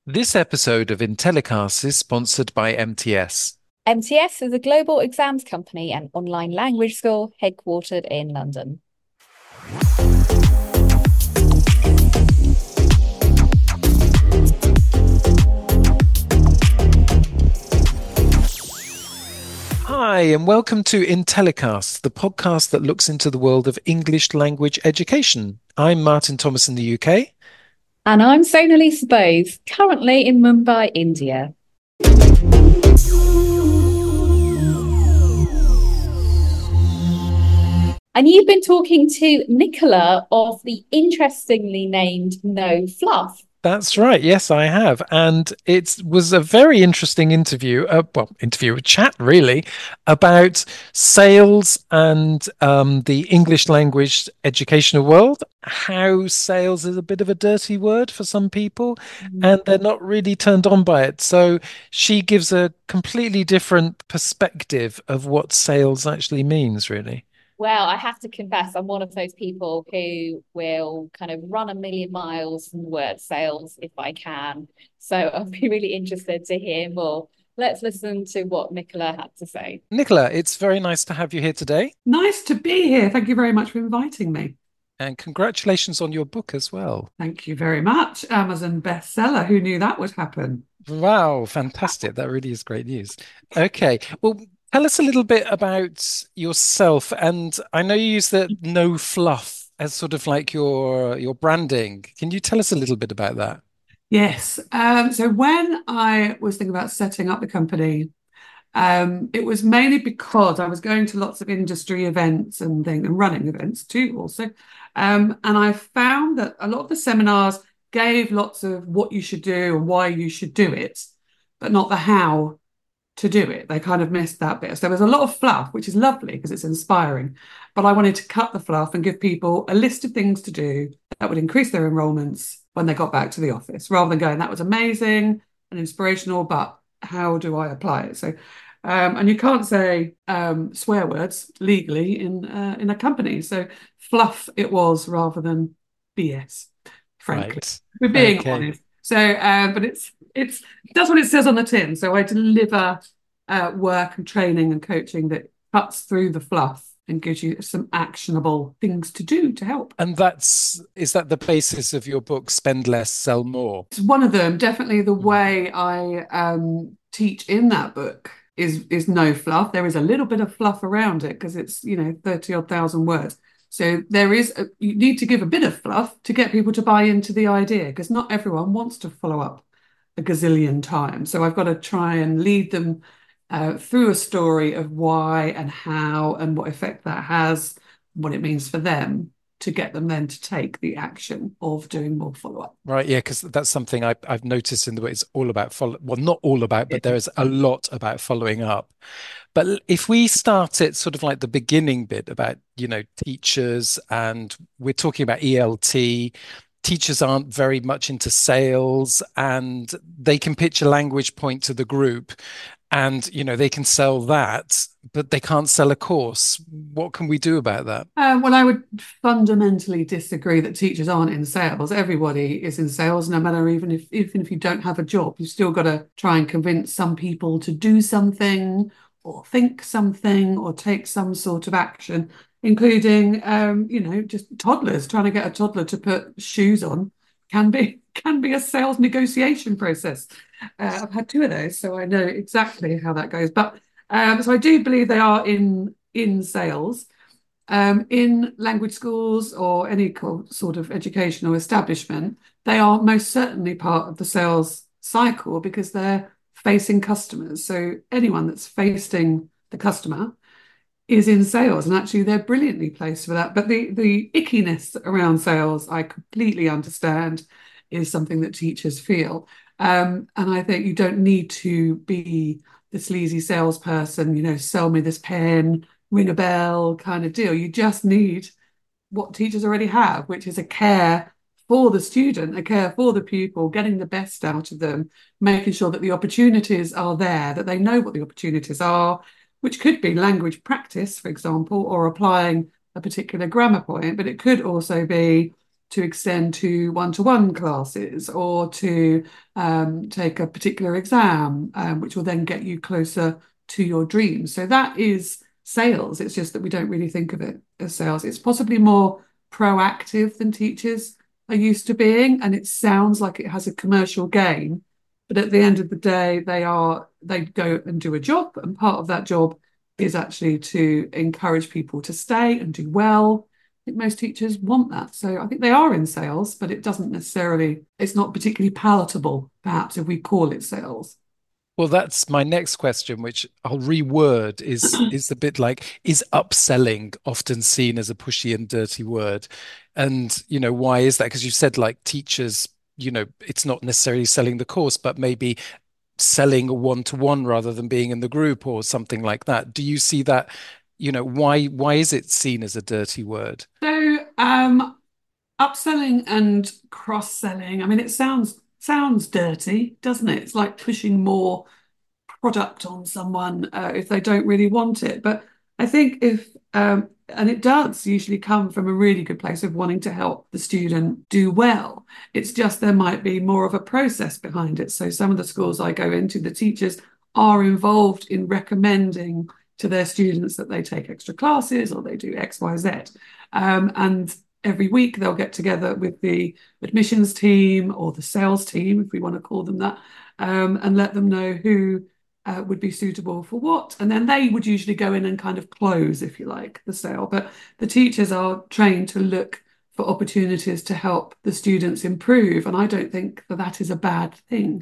This episode of Intellicast is sponsored by MTS. MTS is a global exams company and online language school headquartered in London. Hi, and welcome to Intellicast, the podcast that looks into the world of English language education. I'm Martin Thomas in the UK. And I'm Sonalisa Bose, currently in Mumbai, India. And you've been talking to Nicola of the interestingly named No Fluff. That's right. Yes, I have. And it was a very interesting interview, a chat really, about sales and the English language educational world, how sales is a bit of a dirty word for some people, and they're not really turned on by it. So she gives a completely different perspective of what sales actually means, really. Well, I have to confess, I'm one of those people who will kind of run a million miles from the word sales if I can. So I'll be really interested to hear more. Let's listen to what Nicola had to say. Nicola, it's very nice to have you here today. Nice to be here. Thank you very much for inviting me. And congratulations on your book as well. Thank you very much. Amazon bestseller. Who knew that would happen? Wow, fantastic. That really is great news. Okay. Well, tell us a little bit about yourself. And I know you use the no fluff as sort of like your branding. Can you tell us a little bit about that? Yes. So when I was thinking about setting up the company, it was mainly because I was going to lots of industry events and running events too, also. And I found that a lot of the seminars gave lots of what you should do and why you should do it, but not the how to do it. They kind of missed that bit. So there was a lot of fluff, which is lovely because it's inspiring. But I wanted to cut the fluff and give people a list of things to do that would increase their enrollments when they got back to the office, rather than going, that was amazing and inspirational, but how do I apply it? So and you can't say swear words legally in a company. So fluff it was rather than BS, frankly. Right. We're being Okay. honest. So, but it's that's what it says on the tin. So I deliver work and training and coaching that cuts through the fluff and gives you some actionable things to do to help. And is that the basis of your book, Spend Less, Sell More? It's one of them. Definitely the Mm. way I teach in that book is no fluff. There is a little bit of fluff around it because it's 30 odd thousand words. So you need to give a bit of fluff to get people to buy into the idea because not everyone wants to follow up a gazillion times. So I've got to try and lead them through a story of why and how and what effect that has, what it means for them to get them then to take the action of doing more follow-up. Right, yeah, because that's something I've noticed in the way it's all about well, not all about, but there is a lot about following up. But if we start at sort of like the beginning bit about, teachers, and we're talking about ELT, teachers aren't very much into sales and they can pitch a language point to the group and, they can sell that, but they can't sell a course. What can we do about that? Well, I would fundamentally disagree that teachers aren't in sales. Everybody is in sales, no matter even if you don't have a job, you've still got to try and convince some people to do something or think something or take some sort of action, including just toddlers trying to get a toddler to put shoes on can be a sales negotiation process. I've had two of those, so I know exactly how that goes. But so I do believe they are in sales. In language schools or any sort of educational establishment, they are most certainly part of the sales cycle because they're facing customers. So anyone that's facing the customer is in sales, and actually they're brilliantly placed for that. But the ickiness around sales, I completely understand, is something that teachers feel. And I think you don't need to be the sleazy salesperson, sell me this pen, ring a bell kind of deal. You just need what teachers already have, which is a care for the student, a care for the pupil, getting the best out of them, making sure that the opportunities are there, that they know what the opportunities are, which could be language practice, for example, or applying a particular grammar point, but it could also be to extend to one-to-one classes or to take a particular exam, which will then get you closer to your dreams. So that is sales. It's just that we don't really think of it as sales. It's possibly more proactive than teachers are used to being, and it sounds like it has a commercial gain. But at the end of the day, they go and do a job, and part of that job is actually to encourage people to stay and do well. I think most teachers want that. So I think they are in sales, but it's not particularly palatable, perhaps, if we call it sales. Well, that's my next question, which I'll reword is a bit like, is upselling often seen as a pushy and dirty word? And, why is that? Because you said like teachers, it's not necessarily selling the course, but maybe selling a one-to-one rather than being in the group or something like that. Do you see that? Why is it seen as a dirty word? So upselling and cross-selling, I mean, it sounds dirty, doesn't it? It's like pushing more product on someone if they don't really want it. But I think and it does usually come from a really good place of wanting to help the student do well. It's just there might be more of a process behind it. So some of the schools I go into, the teachers are involved in recommending to their students that they take extra classes or they do X, Y, Z. And every week they'll get together with the admissions team or the sales team, if we want to call them that, and let them know who would be suitable for what. And then they would usually go in and kind of close, if you like, the sale. But the teachers are trained to look for opportunities to help the students improve. And I don't think that is a bad thing.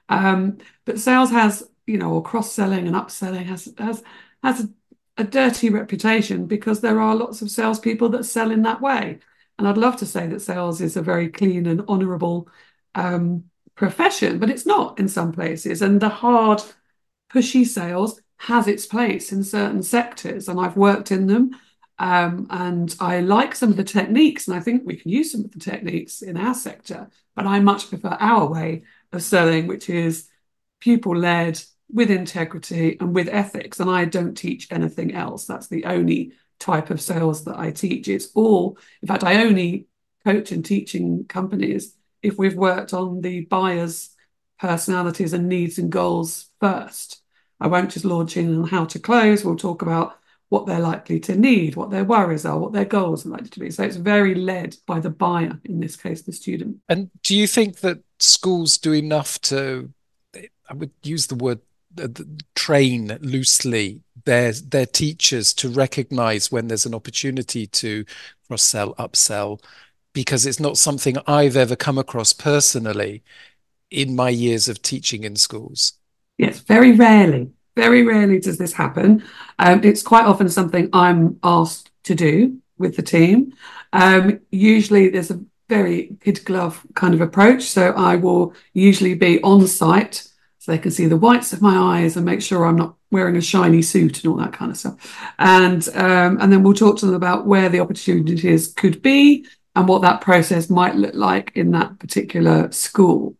But sales has, or cross-selling and upselling has a dirty reputation because there are lots of salespeople that sell in that way. And I'd love to say that sales is a very clean and honourable profession, but it's not in some places. And the hard, pushy sales has its place in certain sectors, and I've worked in them. And I like some of the techniques, and I think we can use some of the techniques in our sector, but I much prefer our way of selling, which is pupil-led, with integrity and with ethics. And I don't teach anything else. That's the only type of sales that I teach. In fact, I only coach and teach in companies if we've worked on the buyer's personalities and needs and goals first. I won't just launch in on how to close. We'll talk about what they're likely to need, what their worries are, what their goals are likely to be. So it's very led by the buyer, in this case, the student. And do you think that schools do enough to, I would use the word train loosely their teachers to recognize when there's an opportunity to cross-sell, upsell? Because it's not something I've ever come across personally in my years of teaching in schools. Yes, very rarely does this happen. It's quite often something I'm asked to do with the team. Usually there's a very kid glove kind of approach. So I will usually be on site so they can see the whites of my eyes and make sure I'm not wearing a shiny suit and all that kind of stuff. And then we'll talk to them about where the opportunities could be and what that process might look like in that particular school.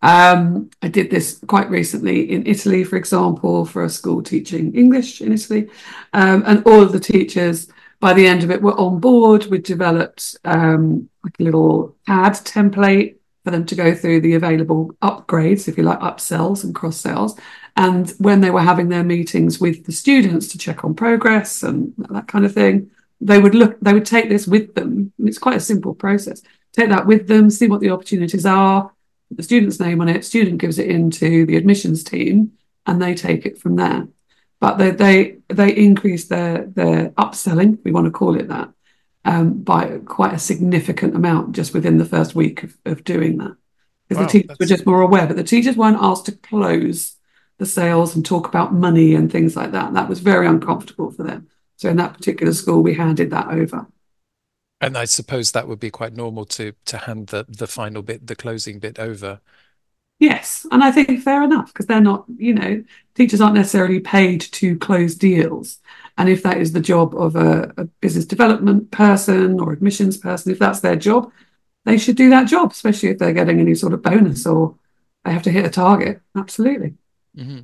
I did this quite recently in Italy, for example, for a school teaching English in Italy. And all of the teachers, by the end of it, were on board. We developed like a little CAD template for them to go through the available upgrades, if you like, upsells and cross sells. And when they were having their meetings with the students to check on progress and that kind of thing, they would take this with them. It's quite a simple process. Take that with them, see what the opportunities are, put the student's name on it, student gives it into the admissions team, and they take it from there. But they increase their upselling, we want to call it that, by quite a significant amount just within the first week of doing that. Because the teachers were just more aware, but the teachers weren't asked to close the sales and talk about money and things like that. That was very uncomfortable for them. So in that particular school, we handed that over. And I suppose that would be quite normal to hand the final bit, the closing bit over. Yes, and I think fair enough, because they're not, teachers aren't necessarily paid to close deals. And if that is the job of a business development person or admissions person, if that's their job, they should do that job, especially if they're getting any sort of bonus or they have to hit a target. Absolutely. Mm-hmm.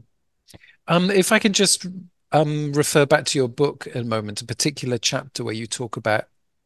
If I can just refer back to your book a moment, a particular chapter where you talk about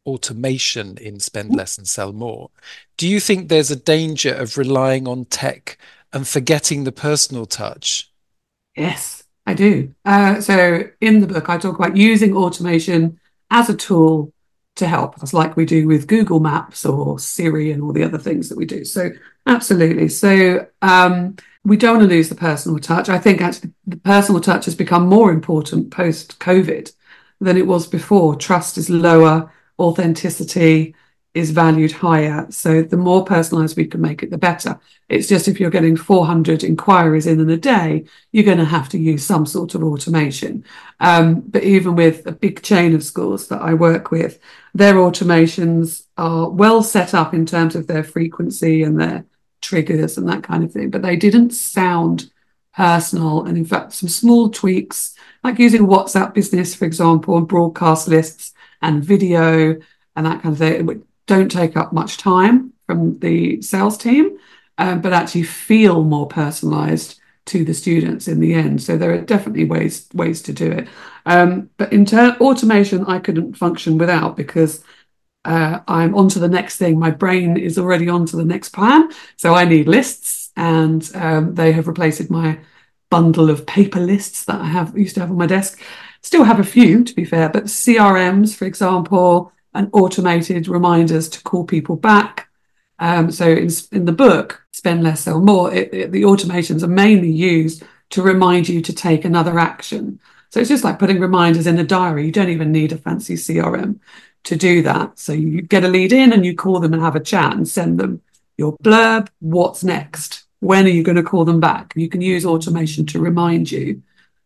automation in Spend Less and Sell More. Do you think there's a danger of relying on tech and forgetting the personal touch? Yes, I do. So in the book, I talk about using automation as a tool to help us, like we do with Google Maps or Siri and all the other things that we do. So absolutely. So we don't want to lose the personal touch. I think actually the personal touch has become more important post-COVID than it was before. Trust is lower, authenticity is valued higher. So the more personalized we can make it, the better. It's just if you're getting 400 inquiries in a day, you're going to have to use some sort of automation. But even with a big chain of schools that I work with, their automations are well set up in terms of their frequency and their triggers and that kind of thing, but they didn't sound personal. And in fact, some small tweaks, like using WhatsApp Business, for example, and broadcast lists and video and that kind of thing, don't take up much time from the sales team, but actually feel more personalized to the students in the end. So there are definitely ways to do it. But in automation, I couldn't function without, because I'm on to the next thing. My brain is already on to the next plan. So I need lists, and they have replaced my bundle of paper lists that I used to have on my desk. Still have a few, to be fair, but CRMs, for example, and automated reminders to call people back. So in the book, Spend Less, Sell More, the automations are mainly used to remind you to take another action. So it's just like putting reminders in a diary. You don't even need a fancy CRM to do that. So you get a lead in and you call them and have a chat and send them your blurb. What's next? When are you going to call them back? You can use automation to remind you,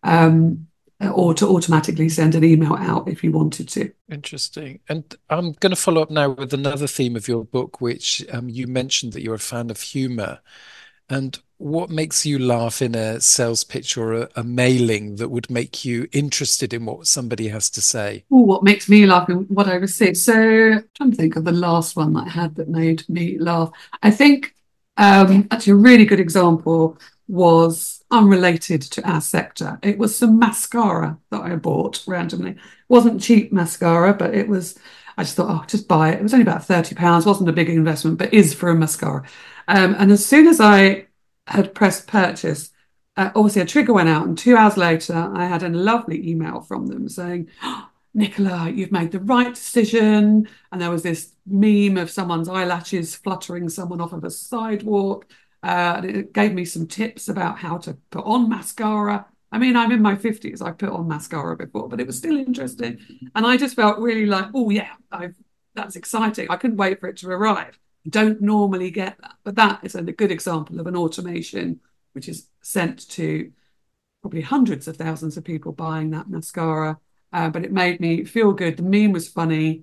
or to automatically send an email out if you wanted to. Interesting. And I'm going to follow up now with another theme of your book, which you mentioned that you're a fan of humor. And what makes you laugh in a sales pitch or a mailing that would make you interested in what somebody has to say? Ooh, what makes me laugh and what I receive. So I'm trying to think of the last one that I had that made me laugh. I think actually a really good example was unrelated to our sector. It was some mascara that I bought randomly. It wasn't cheap mascara, but I just thought, oh, just buy it. It was only about £30, wasn't a big investment, but is for a mascara. And as soon as I had pressed purchase, obviously a trigger went out, and 2 hours later, I had a lovely email from them saying, oh, Nicola, you've made the right decision. And there was this meme of someone's eyelashes fluttering someone off of a sidewalk. And it gave me some tips about how to put on mascara. I mean, I'm in my 50s. I put on mascara before, but it was still interesting. And I just felt really like, oh, yeah, that's exciting. I couldn't wait for it to arrive. Don't normally get that, but that is a good example of an automation which is sent to probably hundreds of thousands of people buying that mascara. But it made me feel good. The meme was funny,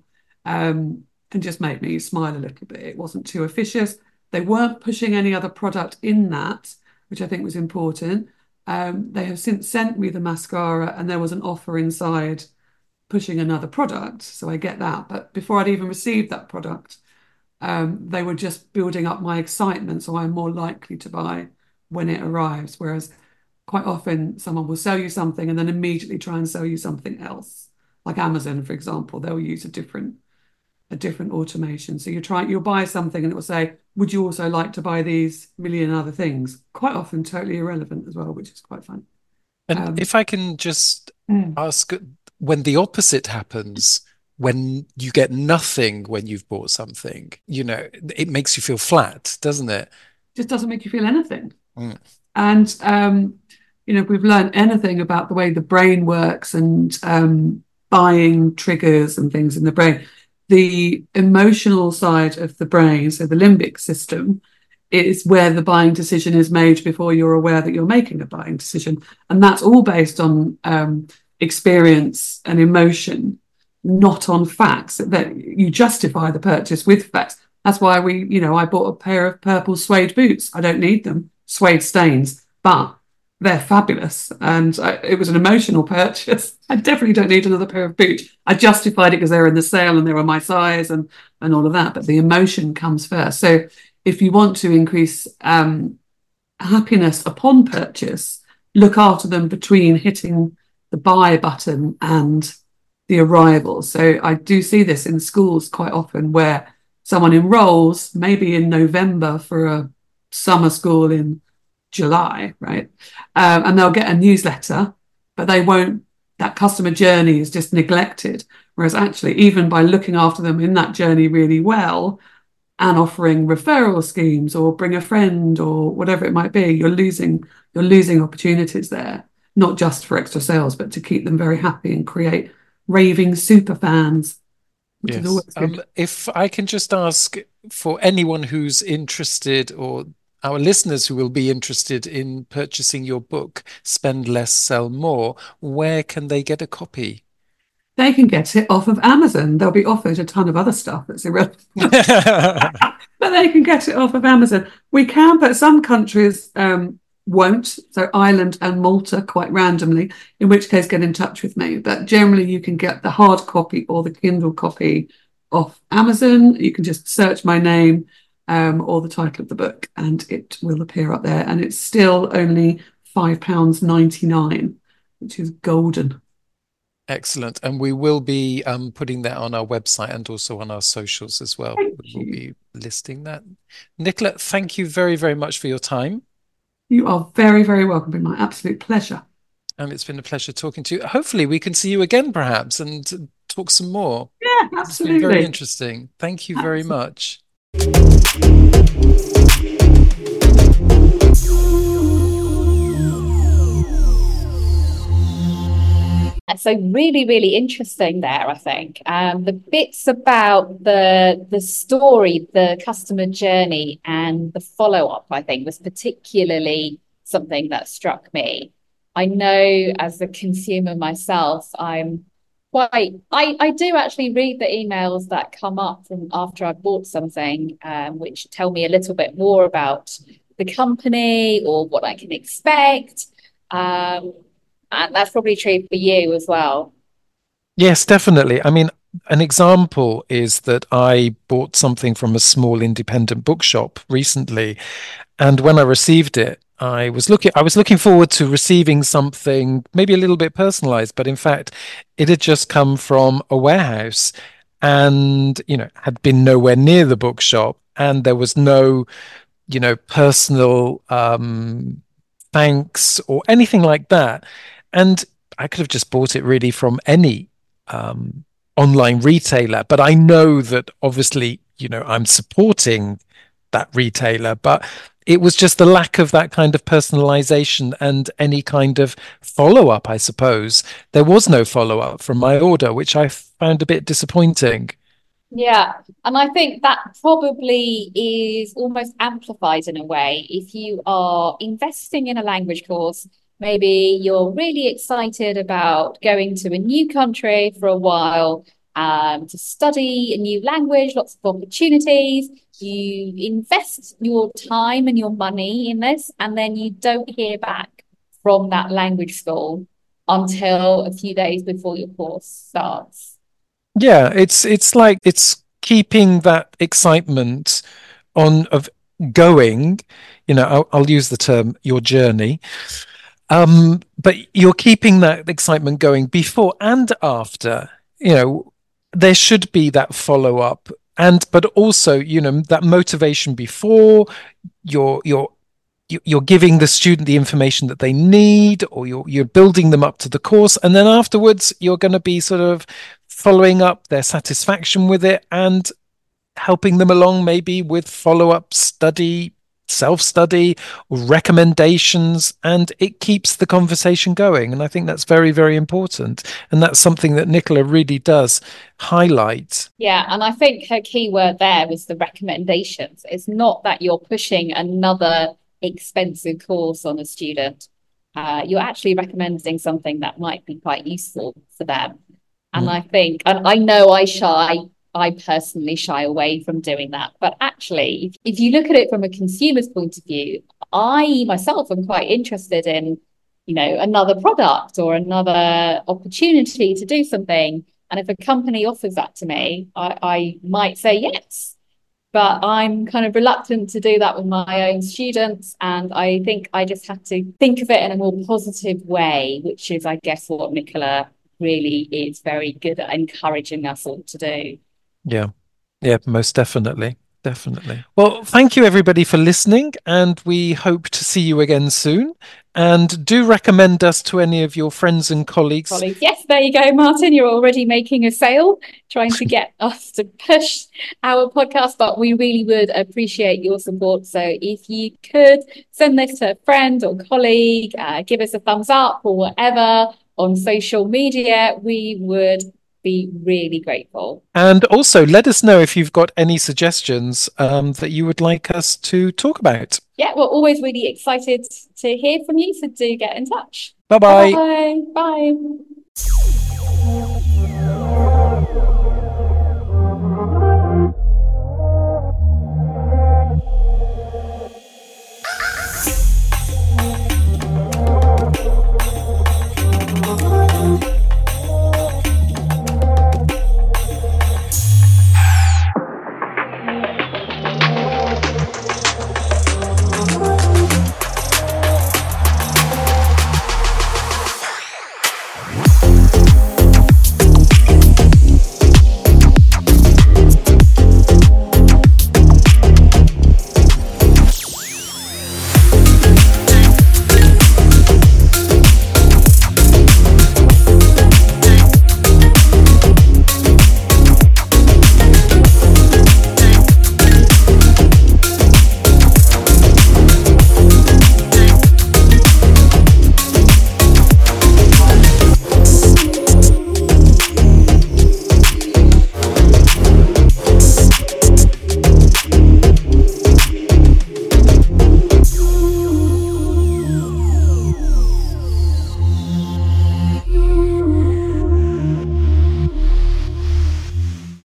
and just made me smile a little bit. It wasn't too officious. They weren't pushing any other product in that, which I think was important. They have since sent me the mascara, and there was an offer inside pushing another product, so I get that. But before I'd even received that product, they were just building up my excitement, so I'm more likely to buy when it arrives. Whereas quite often someone will sell you something and then immediately try and sell you something else. Like Amazon, for example, they'll use a different automation. So you'll buy something and it will say, would you also like to buy these million other things? Quite often totally irrelevant as well, which is quite fun. And if I can just ask, when the opposite happens, when you get nothing when you've bought something, it makes you feel flat, doesn't it? Just doesn't make you feel anything. And if we've learned anything about the way the brain works and buying triggers and things in the brain, the emotional side of the brain, so the limbic system, is where the buying decision is made before you're aware that you're making a buying decision. And that's all based on experience and emotion, not on facts. That you justify the purchase with facts. That's why I bought a pair of purple suede boots. I don't need them, suede stains, but they're fabulous. And it was an emotional purchase. I definitely don't need another pair of boots. I justified it because they were in the sale and they were my size and all of that. But the emotion comes first. So if you want to increase happiness upon purchase, look after them between hitting the buy button and the arrivals. So I do see this in schools quite often where someone enrolls maybe in November for a summer school in July, right? And they'll get a newsletter, but they won't, that customer journey is just neglected. Whereas actually, even by looking after them in that journey really well and offering referral schemes or bring a friend or whatever it might be, you're losing opportunities there, not just for extra sales, but to keep them very happy and create raving super fans, which is Yes. always good. If I can just ask for anyone who's interested, or our listeners who will be interested in purchasing your book, Spend Less, Sell More, where can they get a copy? They can get it off of Amazon. They'll be offered a ton of other stuff that's irrelevant, but they can get it off of Amazon. We can, but some countries won't. So Ireland and Malta, quite randomly, in which case get in touch with me. But generally, you can get the hard copy or the Kindle copy off Amazon. You can just search my name or the title of the book, and it will appear up there. And it's still only £5.99, which is golden. Excellent. And we will be putting that on our website and also on our socials as well. Thank We will you. be listing that. Nicola, thank you very, very much for your time. You are very, very welcome. It's been my absolute pleasure. And it's been a pleasure talking to you. Hopefully, we can see you again, perhaps, and talk some more. Yeah, It's been very absolutely. interesting. Thank you very Absolutely. much. And so really, really interesting there, I think. The bits about the story, the customer journey and the follow-up, I think, was particularly something that struck me. I know as a consumer myself, I do actually read the emails that come up from after I've bought something, which tell me a little bit more about the company or what I can expect. Um, and that's probably true for you as well. Yes, definitely. I mean, an example is that I bought something from a small independent bookshop recently, and when I received it, I was looking forward to receiving something maybe a little bit personalized, but in fact, it had just come from a warehouse and, had been nowhere near the bookshop, and there was no, personal thanks or anything like that. And I could have just bought it really from any um, online retailer, but I know that obviously, I'm supporting that retailer, but it was just the lack of that kind of personalization and any kind of follow up, I suppose. There was no follow up from my order, which I found a bit disappointing. Yeah, and I think that probably is almost amplified in a way. If you are investing in a language course, maybe you're really excited about going to a new country for a while, to study a new language, lots of opportunities. You invest your time and your money in this, and then you don't hear back from that language school until a few days before your course starts. Yeah, it's like it's keeping that excitement on of going, I'll use the term your journey. But you're keeping that excitement going before and after. There should be that follow up, and but also, that motivation before you're you're giving the student the information that they need, or you're building them up to the course, and then afterwards you're going to be sort of following up their satisfaction with it and helping them along maybe with follow-up study, self-study, recommendations, and it keeps the conversation going. And I think that's very, very important. And that's something that Nicola really does highlight. Yeah, and I think her key word there was the recommendations. It's not that you're pushing another expensive course on a student. You're actually recommending something that might be quite useful for them. And Mm. I think, and I know I personally shy away from doing that. But actually, if you look at it from a consumer's point of view, I myself am quite interested in, another product or another opportunity to do something. And if a company offers that to me, I might say yes. But I'm kind of reluctant to do that with my own students. And I think I just have to think of it in a more positive way, which is, I guess, what Nicola really is very good at encouraging us all to do. Yeah. Yeah, most definitely. Definitely. Well, thank you everybody for listening, and we hope to see you again soon. And do recommend us to any of your friends and colleagues. Yes, there you go, Martin. You're already making a sale, trying to get us to push our podcast, but we really would appreciate your support. So if you could send this to a friend or colleague, give us a thumbs up or whatever on social media, we would be really grateful. And also let us know if you've got any suggestions that you would like us to talk about. Yeah, we're always really excited to hear from you, so do get in touch. Bye-bye. Bye. Bye.